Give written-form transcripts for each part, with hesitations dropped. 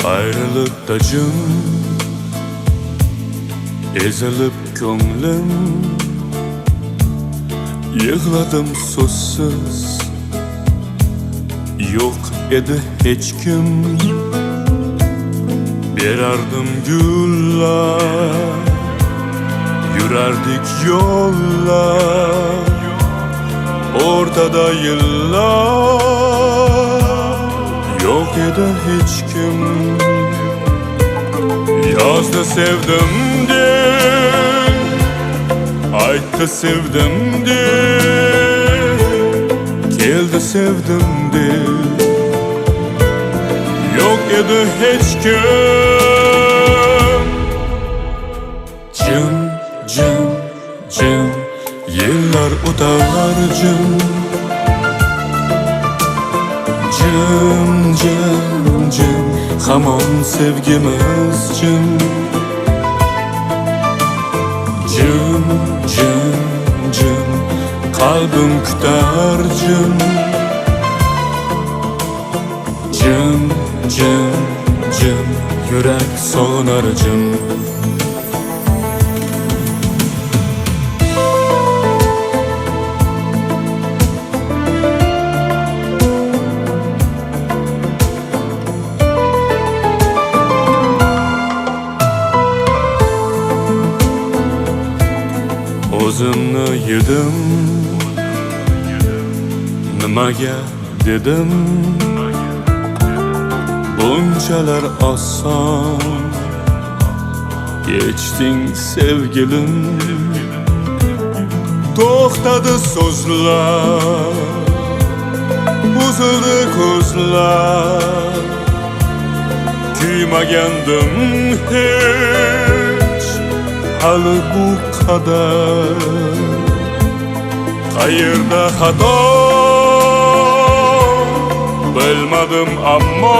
Ayrılıkta cım ezilip ko'nglim, yig'ladim so'zsiz. Yo'q edi hech kim, berardim gullar, yurardik yo'llar, o'rtada yillar. Yo'q edi hech kim. Yozda sevdim de, aytdi sevdim de, keldi sevdim de. Yo'q edi hech kim. Jim, jim, jim, yillar o'tar jim. Jim, jim, jim, hamon sevgimiz jim. Jim, jim, jim, qalbim kutar jim. Jim, jim, jim, yurak sog'nar jim. O'zimni yedim, nimaga dedim, bunchalar oson kechding sevgilim. To'xtadi so'zlar, uzildi ko'zlar, kuymagandim hech hali bu kadar. Qayerda xato bilmadim ammo,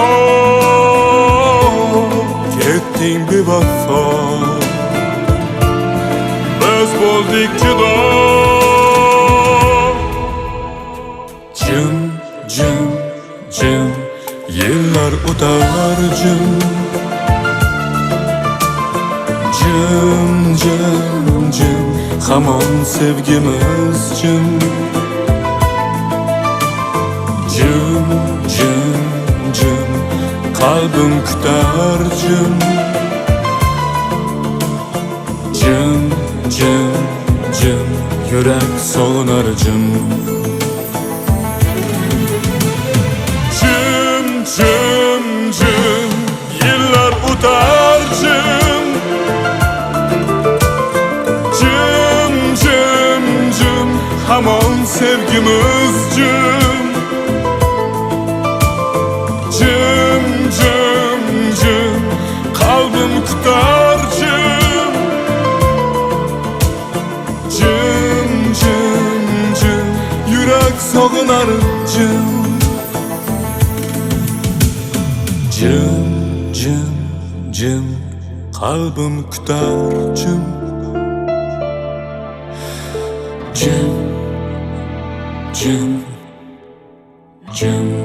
ketding bevafo. Biz bo'ldik judo. Jim, jim, jim, yillar o'tar jim. Jim, jim, jim, hamon sevgimiz jim. Jim, jim, jim, qalbim kutar jim. Jim, jim, jim, yurak sog'nar jim. Jim, jim, jim, yillar o'tar jim. Jim, jim, jim, hamon sevgimiz jim. Jim, jim, jim, qalbim kutar jim. Jim, jim, jim, yurak sog'nar jim. Jim, jim, jim, qalbim kutar jim. Jim, jim, jim.